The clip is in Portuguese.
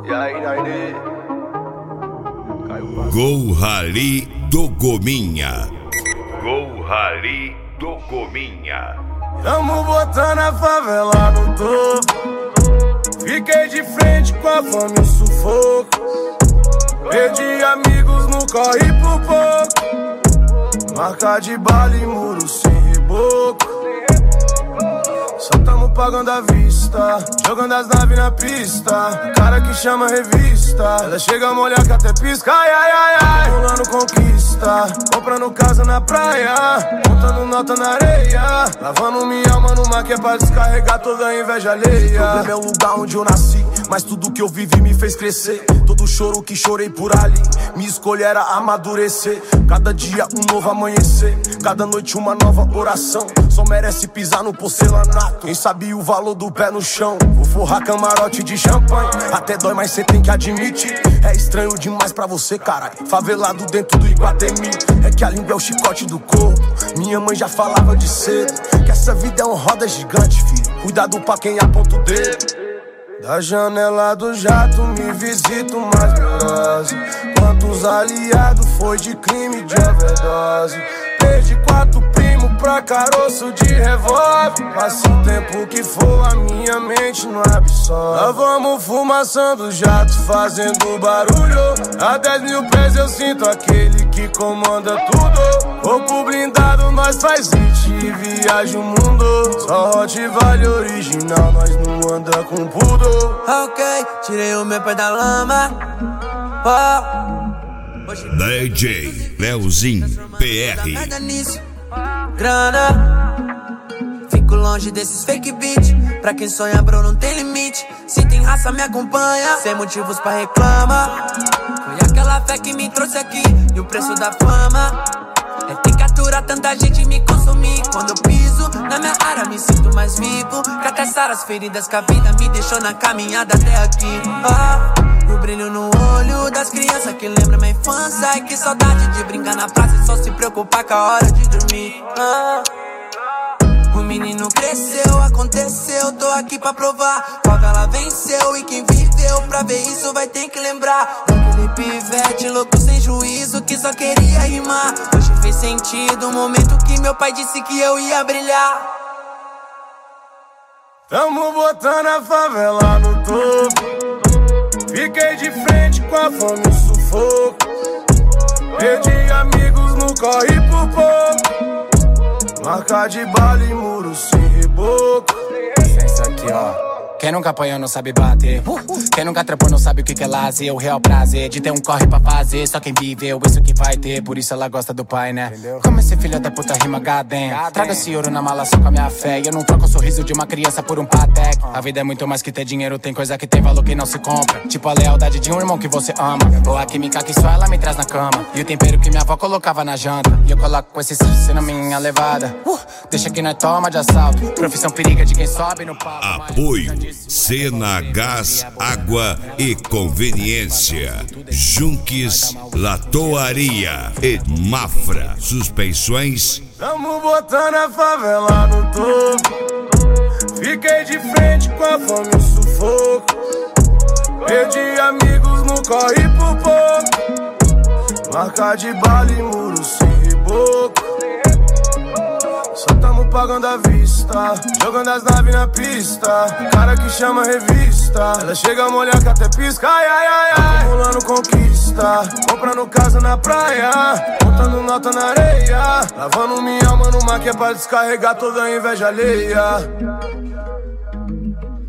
Gol Rally do Gominha. Gol Rally do Gominha. Tamo botando a favela no topo. Fiquei de frente com a fome e o sufoco. Perdi amigos no corre por pouco. Marca de bala e muro sem reboco. Só tamo pagando à vista, jogando as naves na pista. Cara que chama revista, ela chega a molhar que até pisca. Ai, ai, ai, ai, rolando conquista, comprando casa na praia, montando nota na areia, lavando minha alma numa que é pra descarregar toda a inveja alheia. O problema é o lugar onde eu nasci, mas tudo que eu vivi me fez crescer. Todo choro que chorei por ali, minha escolha era amadurecer. Cada dia um novo amanhecer, cada noite uma nova oração. Só merece pisar no porcelanato quem sabia o valor do pé no chão. Vou forrar camarote de champanhe, até dói, mas cê tem que admitir. É estranho demais pra você, caralho, favelado dentro do Iguatemi. É que a língua é o chicote do corpo. Minha mãe já falava de cedo que essa vida é uma roda gigante, filho. Cuidado pra quem aponta o dedo. Da janela do jato me visito mais neurose. Quantos aliados foi de crime de overdose. Perdi 4 primos pra caroço de revólver. Passa o tempo que for, a minha mente não absorve. Nós vamos fumaçando jato, fazendo barulho. A 10 mil pés eu sinto aquele que comanda tudo. Corpo blindado, nós faz hit e viaja o mundo. Só Hot vale original, nós não anda com pudor. Ok, tirei o meu pé da lama. DJ Leozinho PR. Grana, fico longe desses fake beat. Pra quem sonha, bro, não tem limite. Se tem raça, me acompanha, sem motivos pra reclamar. Foi aquela fé que me trouxe aqui, e o preço da fama é ter que aturar tanta gente me consumir. Quando eu piso na minha área, me sinto mais vivo. Pra caçar as feridas que a vida me deixou na caminhada até aqui. O brilho no olho das crianças que lembra minha infância. Ai, que saudade de brincar na praça e só se preocupar com a hora de dormir. O menino cresceu, aconteceu, tô aqui pra provar. Favela venceu e quem viveu pra ver isso vai ter que lembrar daquele pivete louco sem juízo que só queria rimar. Hoje fez sentido o momento que meu pai disse que eu ia brilhar. Tamo botando a favela no topo. Fiquei de frente com a fome e o sufoco. Perdi amigos no corre por pouco. Marca de bala e muro sem reboco. Isso aqui, ó. Quem nunca apanhou não sabe bater. Quem nunca trampou não sabe o que é lazer. O real prazer de ter um corre pra fazer. Só quem viveu isso que vai ter. Por isso ela gosta do pai, né? Entendeu? Como esse filho da puta rima gadem. Traga esse ouro na mala só com a minha fé. E eu não troco o sorriso de uma criança por um Patek. A vida é muito mais que ter dinheiro. Tem coisa que tem valor que não se compra. Tipo a lealdade de um irmão que você ama. Ou a química que só ela me traz na cama. E o tempero que minha avó colocava na janta. E eu coloco com esse salsa na minha levada. Deixa que nós toma de assalto. Profissão periga de quem sobe no palco. Apoio Sena Gás, Água e Conveniência. Junques, Latoaria e Mafra Suspensões. Tamo botando a favela no topo. Fiquei de frente com a fome e o sufoco. Perdi amigos no corre por pouco. Marca de bala e muro sem reboco. Só tamo pagando à vista, jogando as naves na pista. Cara que chama revista, ela chega a molhar que até pisca. Ai, ai, ai, ai, acumulando conquista, comprando casa na praia, montando nota na areia, lavando minha alma numa que é pra descarregar toda a inveja alheia.